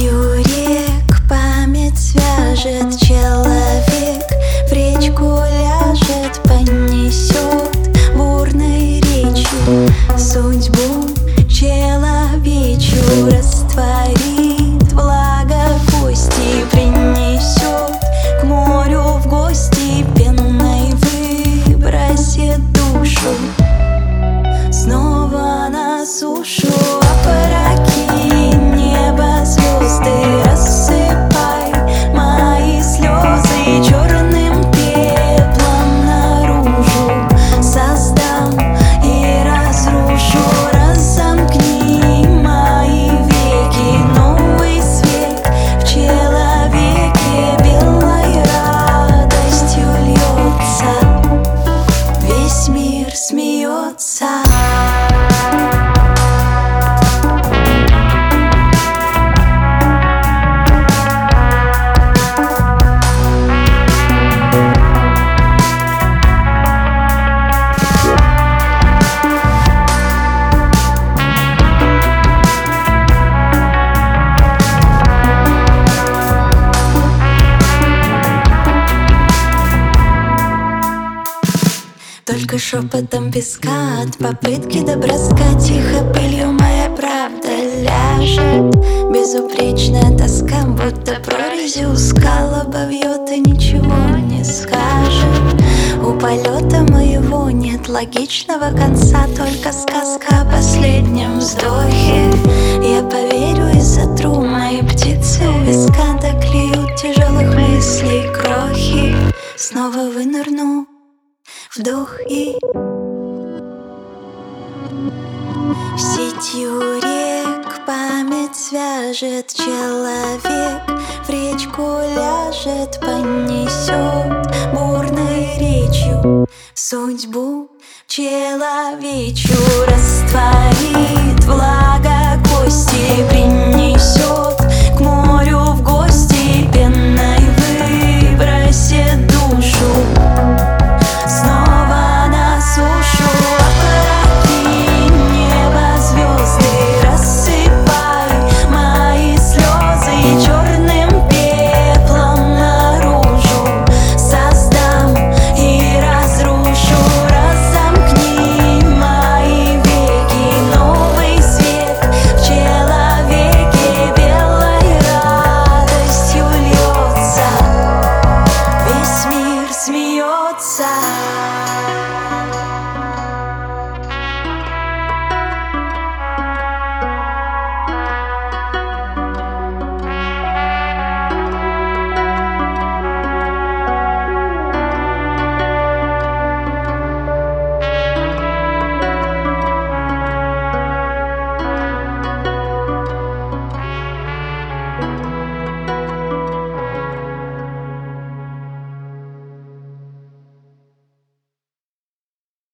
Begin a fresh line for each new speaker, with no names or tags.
Сетью рек память свяжет человек, в речку ляжет, понесет бурной речью судьбу человечью, растворит влага кости, принесет к морю в гости, пенной выбросит душу снова на сушу. Опрокинь небо, звезды, рассыпай мои слезы черным пеплом наружу. Создам и разрушу, разомкни мои веки. Новый свет в человеке белой радостью льется, весь мир смеется. Только шепотом песка от попытки до броска, тихо пылью моя правда ляжет. Безупречная тоска, будто прорезью скал обовьет и ничего не скажет. У полета моего нет логичного конца, только сказка о последнем вздохе. Я поверю и сотру мои птицы у виска, доклеют тяжелых мыслей крохи. Снова вынырну, вдох и сетью рек память свяжет человек, в речку ляжет, понесет бурной речью судьбу человечью, растворит влага кости, принесет